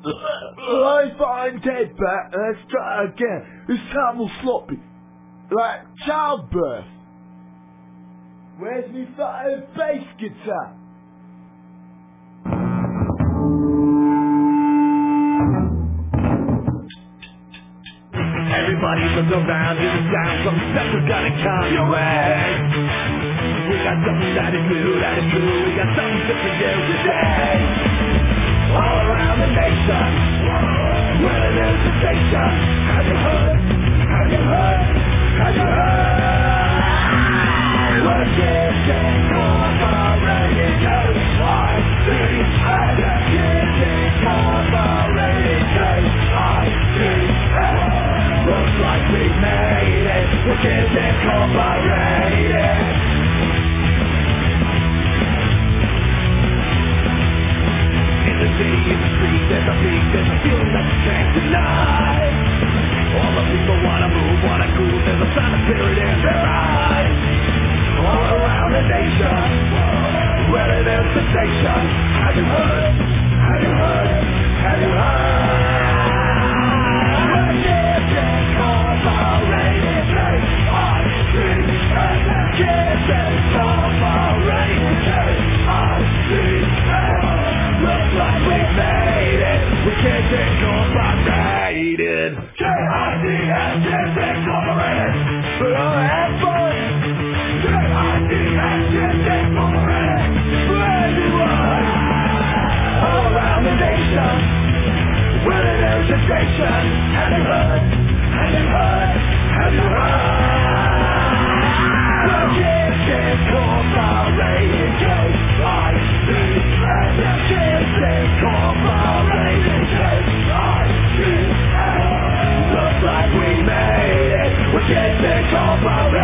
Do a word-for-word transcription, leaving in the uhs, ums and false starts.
I find dead back. Let's try again. This time we'll sloppy. Like childbirth. Where's me fucking bass guitar? Everybody look around, hear the sound, some stuff is gonna come your way. We got something that is new, that is true, we got something different to do today. All around the nation, we're a new sensation. Have you heard? Have you heard? Have you heard? We're kids incorporated, K I C S. Kids incorporated, K I C S. Looks like we made it, we're Kids Incorporated. In the city, in the street, there's a beat, there's a feeling that you can't deny. All the people wanna move, wanna groove, there's a sign of spirit in their eyes. All around the nation, we're a new sensation. Have you heard? Have you heard? Have you heard? Kids Incorporated, K I C S. Looks like we made it, we're Kids Incorporated. K I C S, Kids Incorporated. For all the effort. K I C S, Kids Incorporated. For everyone. All around the nation, we're a new sensation. Have you heard? Have you heard? Have you heard? We're Kids Incorporated, K I C S. Kids Incorporated, K I C S. Looks like we made it, we're Kids Incorporated.